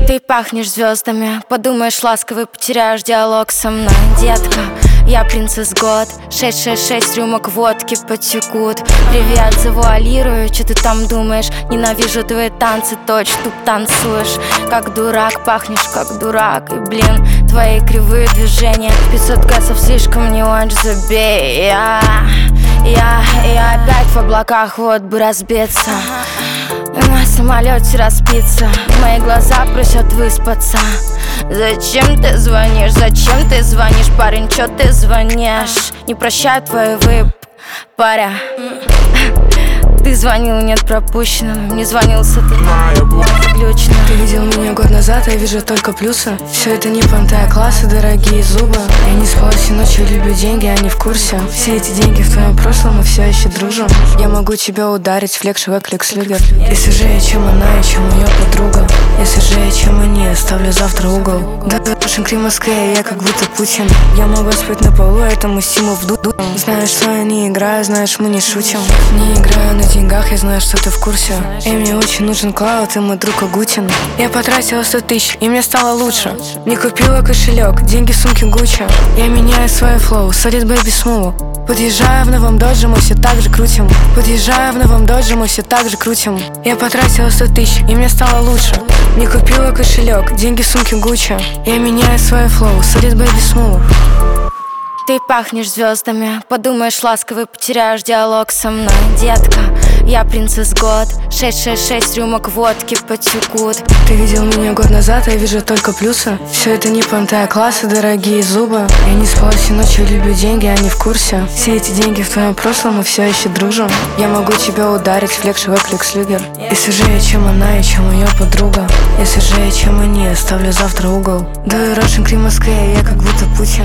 Ты пахнешь звездами, подумаешь ласковый, потеряешь диалог со мной, детка. Я принцесс год, 666 рюмок водки потекут. Привет, завуалирую, что ты там думаешь? Ненавижу твои танцы, точно тут танцуешь. Как дурак, пахнешь как дурак. И блин, твои кривые движения 500 кэсов слишком не очень, забей. Я опять в облаках, вот бы разбиться. На самолете распиться, мои глаза просят выспаться. Зачем ты звонишь, зачем ты звонишь, парень, чё ты звонишь? Не прощаю твои паря. Ты звонил, нет пропущенного. Не звонил сатана, выключено. Ты видел меня год назад, я вижу только плюсы. Все это не понты, а классы, дорогие зубы. Я не спала всю ночь, я люблю деньги, а не в курсе. Все эти деньги в твоем прошлом, мы все еще дружим. Я могу тебя ударить, флекс, швек, лекслюгер. Если же я чем она, и чем ее подруга. Если же я чем они, оставлю завтра угол. Да, Крим Москве, я как будто Путин. Я могу спать на полу, этому Симу в дуду. Знаешь, что я не играю, знаешь, мы не шутим. Не играю на деньгах, я знаю, что ты в курсе. И мне очень нужен клауд, и мой друг Агутин. Я потратила 100 тысяч, и мне стало лучше. Не купила кошелек, деньги в сумке Гуччи. Я меняю свой флоу, солид бэйби смоу. Подъезжаю в новом додже, мы все так же крутим. Подъезжаю в новом додже, мы все так же крутим. Я потратила 100 тысяч, и мне стало лучше. Не купила кошелек, деньги в сумке Гуччи. Я меняю свой флоу, солид бэйби смоу. Ты пахнешь звездами, подумаешь ласковый, потеряешь диалог со мной, детка. Я принцесс год, 666 рюмок водки потекут. Ты видел меня год назад, я вижу только плюсы. Все это не понты, а классы, дорогие зубы. Я не спала всю ночь, я люблю деньги, а не в курсе. Все эти деньги в твоем прошлом, мы все еще дружим. Я могу тебя ударить, флекс, швек, лекслюгер. Если же я чем она, и чем ее подруга. Если же я чем они, оставлю завтра угол. Да, Крим Москве, я как будто Путин.